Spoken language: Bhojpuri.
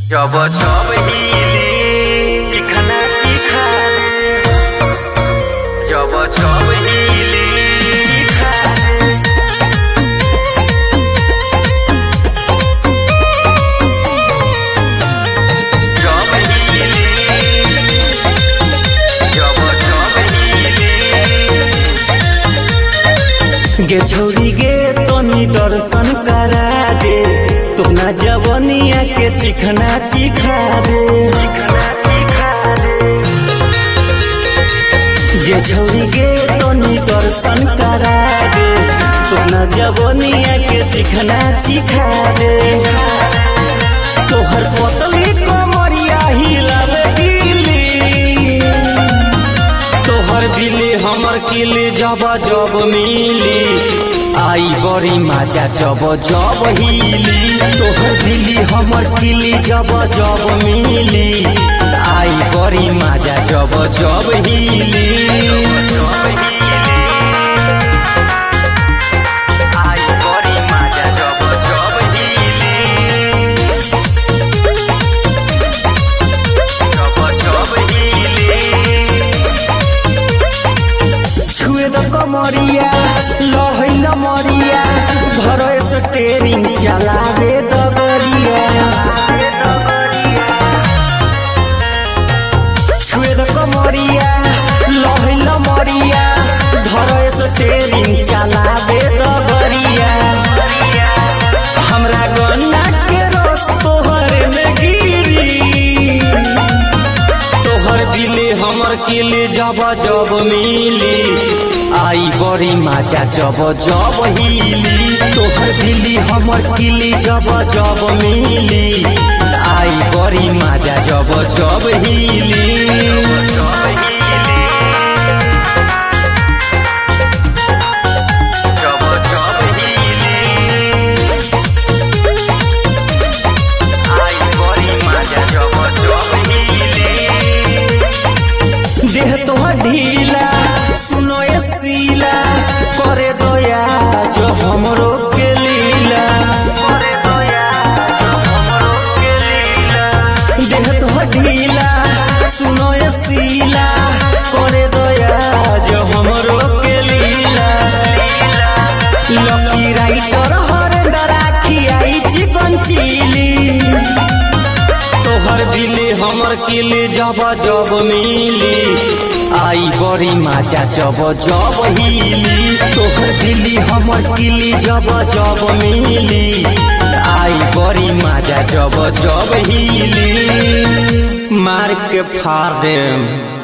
जब जब हिले चिखना चिखा दे, जब जब हिले चिखा दे। जब हिले, जब जब हिले। गे छोरी गे तनी दर्शन करा दे, तोना जवनिया के चिखना चिखा दे, चिखना चिखा दे। गे छोरी गे तनी दर्शन करा दे, तोना जवनिया के चिखना चिखा दे। तोहर पतली कमरिया हिलावे दिली, तोहर दिली हमर किली जब जब मिली, आई बड़ी मजा जब जब हिली। तोहर दिली हमर किली जब जब मिली, आई बड़ी मजा जब जब हिली। आई बड़ी मजा जब जब हिले, जब जब हिले। छुए द कमरिया लहै लमरिया, भरे से टेरिंग चलावे दबरिया। छुए द कमरिया लहै लमरिया, भरे से टेरिंग चलावे दबरिया। हमरा गन्ना के रस तोहर में गिरी, तोहर दिले हमर किले जब जब मिली, आई बड़ी मजा जब जब हिली। तोहर दिली हमर किली जब जब मिली, आई बड़ी मजा जब जब हिली। जब जब हिले, आई बड़ी मजा जब जब हिले। देह तोहर ढीला सुनो ए सीला, करे दया जो हमरो के लीला। करे दया जो हमरो के लीला। देह तोहर ढीला सुनो ए सीला, करे दया जो हमरो के लीला। लकी राइटर हर डराखी आई चिकन चिली, तोहर दिले हमर किले जब जब मिली, आई बड़ी मजा जब जब हिली। तोहर दिली हमर किली जब जब मिली, आई बड़ी मजा जब जब हिली। मार के फाड़ देम।